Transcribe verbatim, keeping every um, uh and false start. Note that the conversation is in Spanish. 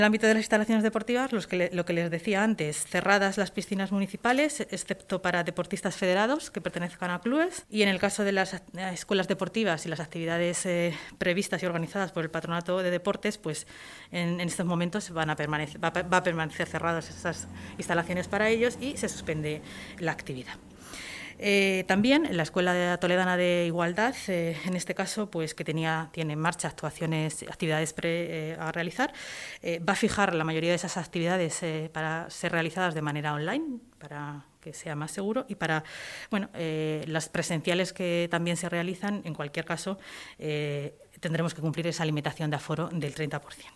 En el ámbito de las instalaciones deportivas, los que le, lo que les decía antes, cerradas las piscinas municipales, excepto para deportistas federados que pertenezcan a clubes, y en el caso de las escuelas deportivas y las actividades eh, previstas y organizadas por el Patronato de Deportes, pues en, en estos momentos van a permanecer, va, va a permanecer cerradas esas instalaciones para ellos y se suspende la actividad. Eh, también en la Escuela Toledana de Igualdad, eh, en este caso, pues que tenía, tiene en marcha actuaciones, actividades pre, eh, a realizar, eh, va a fijar la mayoría de esas actividades eh, para ser realizadas de manera online, para que sea más seguro, y para bueno, eh, las presenciales que también se realizan, en cualquier caso, eh, tendremos que cumplir esa limitación de aforo del treinta por ciento.